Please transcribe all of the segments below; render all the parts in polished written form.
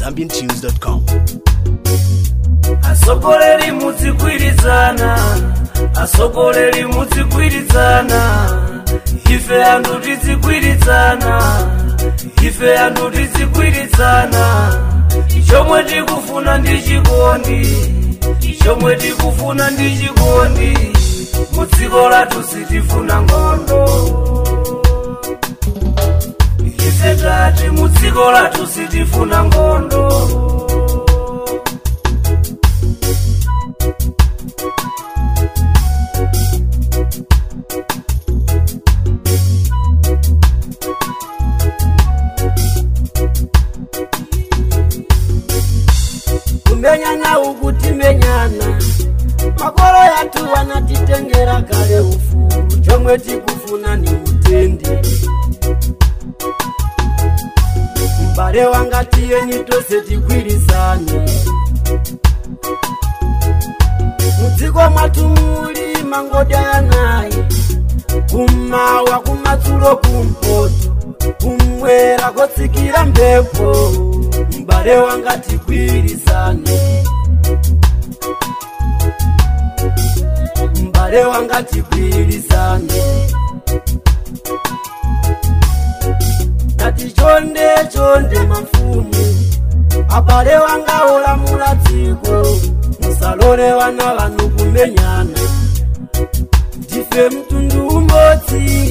zambiantunes.com. Asogoleri mutsigwirizana, asogoleri mutsigwirizana, ife andu tizigwirizana, ife andu tizigwirizana. Ichomwe tikufuna ndi chikondi, ichomwe tikufuna ndi chikondi. Mudziko lathu sitifuna nkhondo, ife tati mudziko lathu sitifuna nkhondo. Kumenyana ukutimenyana, makolo yatu wanatitengera kale ufulu. Chomwe tikufuna ni utende, mbale wanga tiyeni tose tigwirizane. Mudziko mwatu muli mangoda yanayi, kumawa kumadzulo kumpoto, kumwera kotsikira mphepo. Mbale wanga tigwirizane, mbale wanga tigwirizane. Nati chonde chonde mafumu, abale wanga olamula dziko. Musalole wana vanu kumenyana, ndife mtundu umodzi.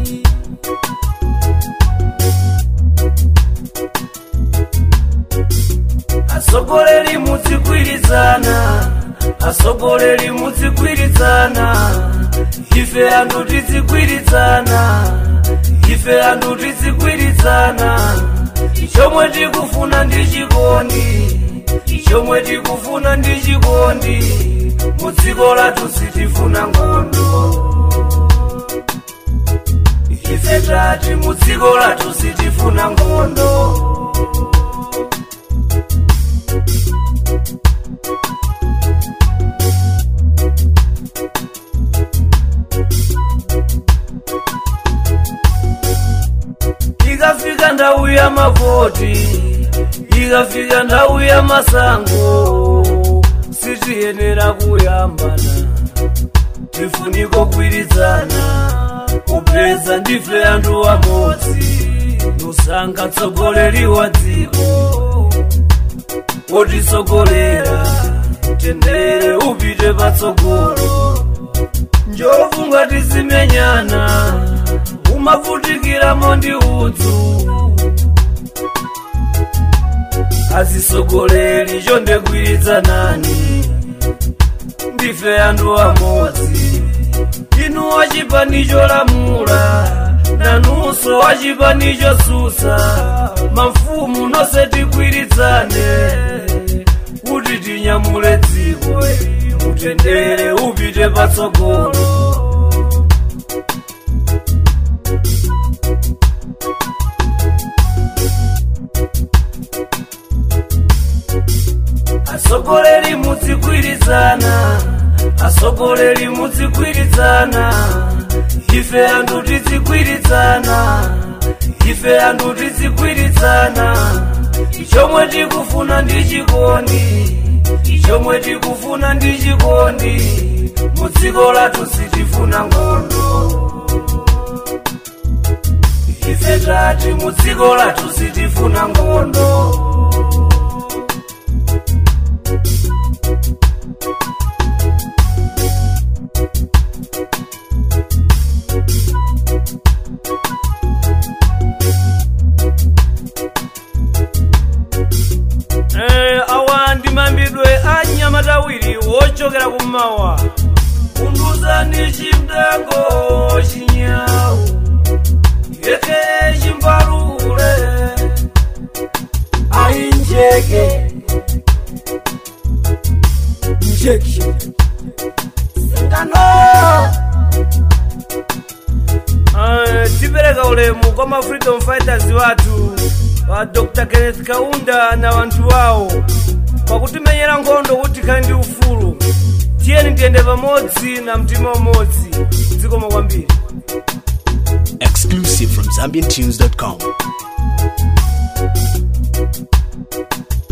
Asogoleri mutsigwirizana, asogoleri mutsigwirizana, ife andu tizigwirizana, ife andu tizigwirizana. Ichomwe tikufuna ndi chikondi, ichomwe tikufuna ndi chikondi. Mudziko lathu sitifuna nkhondo, ife tati mudziko lathu sitifuna nkhondo. Ikafika ndau ya mavoti, ikafika ndau ya masango, sitiyenera kuyambana, tifuniko kugwirizana. Kupeza ndife andu amodzi, nosanga tsogoleri wa dziko. Wotisogolera tendere upite patsogolo, njovu ngatizimenyana, umavutikiramo ndi udzu. Azisogoleri chonde gwirizanani, ndife andu amodzi. Inu wachipani cholamula, nanunso wachipani chosusa. Mafumu nonse tigwirizane, kuti tinyamule dziko, mutendere upite patsogolo. Asogoleri mutsigwirizana, asogoleri mutsigwirizana, ife andu tizigwirizana, ife andu tizigwirizana. Ichomwe tikufuna ndi chikondi, ichomwe tikufuna ndi chikondi. Mudziko lathu sitifuna nkhondo, ife tati mudziko lathu sitifuna nkhondo. Awa ndi mambidwe a Nyamatawiri wochokera kumawa. Unduzani chimdango chinyawu, yeke chimbalule, Ainjeke injection singano. Tipereka ulemu kwa ma freedom fighters watu wa Dr. Kenneth Kaunda na wantu wao, pakutimenyera nkhondo kuti khali ndi ufulu. Tiyeni tiyende pamodzi na mtima umodzi. Dziko kwambiri. Exclusive from zambiantunes.com.